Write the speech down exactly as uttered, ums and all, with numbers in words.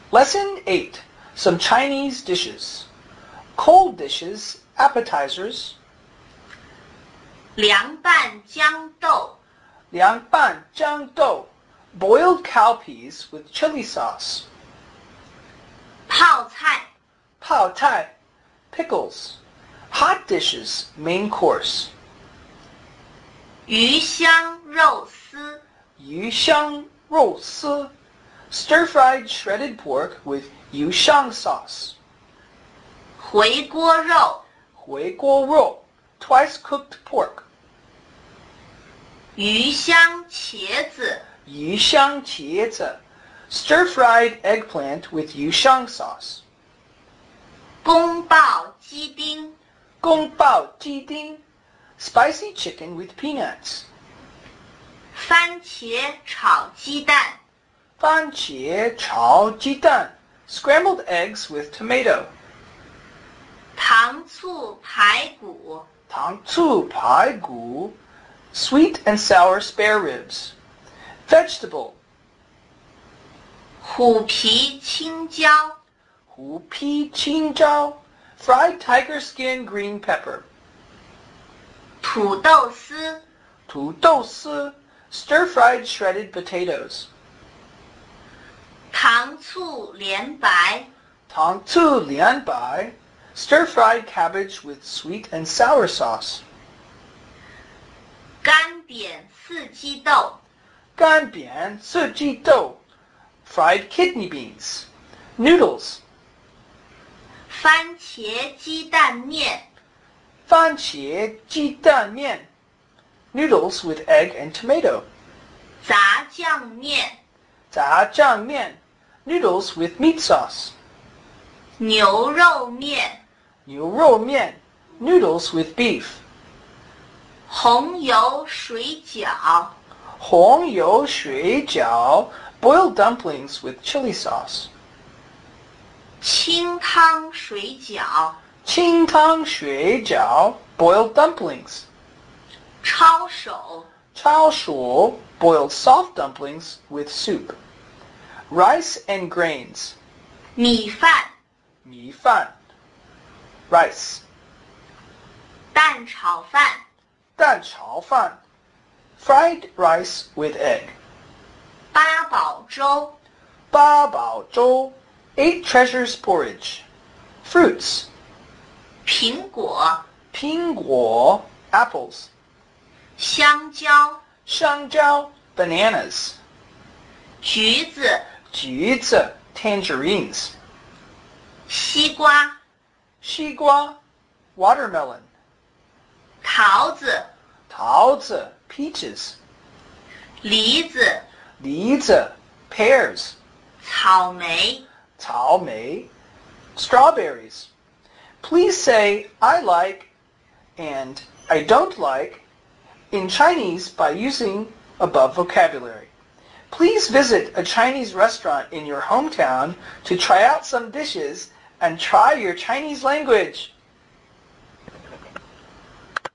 Lesson eight. Some Chinese dishes. Cold dishes, appetizers. 凉拌豇豆凉拌豇豆, boiled cowpeas with chili sauce. 泡菜泡菜, pickles. Hot dishes, main course. 鱼香肉丝鱼香肉丝, stir-fried shredded pork with 鱼香 sauce. 回锅肉回锅肉, twice-cooked pork. 鱼香茄子鱼香茄子, stir-fried eggplant with 鱼香 sauce. 宫爆鸡丁宫爆鸡丁, spicy chicken with peanuts. 番茄炒鸡蛋番茄炒鸡蛋, scrambled eggs with tomato. 糖醋排骨糖醋排骨, sweet and sour spare ribs. Vegetable, 虎皮青椒虎皮青椒, fried tiger skin green pepper. 土豆丝土豆丝, stir-fried shredded potatoes. 糖醋莲白糖醋莲白, stir-fried cabbage with sweet and sour sauce. 干煸四季豆干煸四季豆, fried kidney beans. Noodles, 番茄鸡蛋面番茄鸡蛋面, noodles with egg and tomato. 炸酱面炸酱面, noodles with meat sauce. 牛肉面牛肉面, noodles with beef. 红油水饺红油水饺, boiled dumplings with chili sauce. 清汤水饺清汤水饺, boiled dumplings. 抄手抄手, boiled soft dumplings with soup. Rice and grains. 米饭米饭, rice. 蛋炒饭蛋炒饭, fried rice with egg. 八宝粥八宝粥, eight treasures porridge. Fruits, 苹果苹果, apples. 香蕉香蕉, bananas. 橘子橘子, tangerines. 西瓜西瓜, watermelon. 桃子桃子, peaches. 梨子梨子, pears. 草莓草莓, strawberries. Please say I like and I don't like in Chinese by using above vocabulary. Please visit a Chinese restaurant in your hometown to try out some dishes and try your Chinese language.